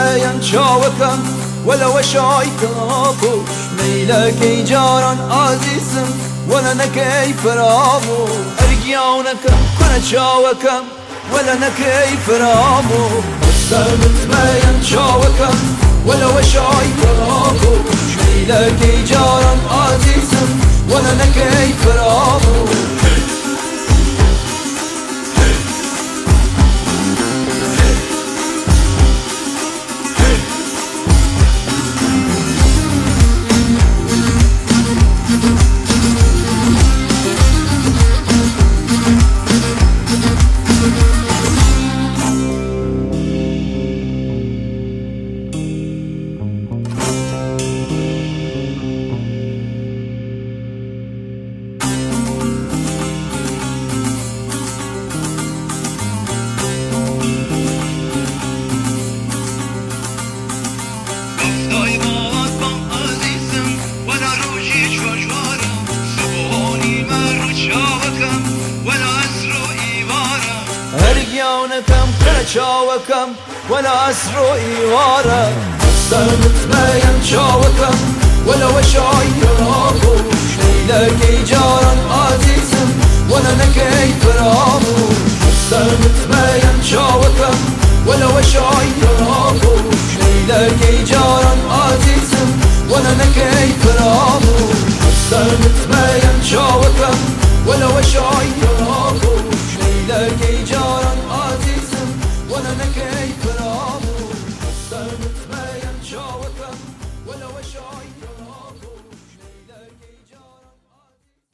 متبين شاوكم ولا وشايكاكوش ميلك جاران عزيزم ولا نكي فرامو ارجعونكم كنا شاوكم ولا نكي فرامو متبين شاوكم ولا وشايكاكوش ميلك جاران عزيزم ولا نكي فرامو ارجعونكم كنا شاوكم ولا اسرو ايوارا متبين شاوكم ولا وشايكاكوش ميلك جاران عزيزم ولا نكي فرامو متبين شاوكم ولا وشايكاكوش ميلك جاران عزيزم ولا نكي فرامو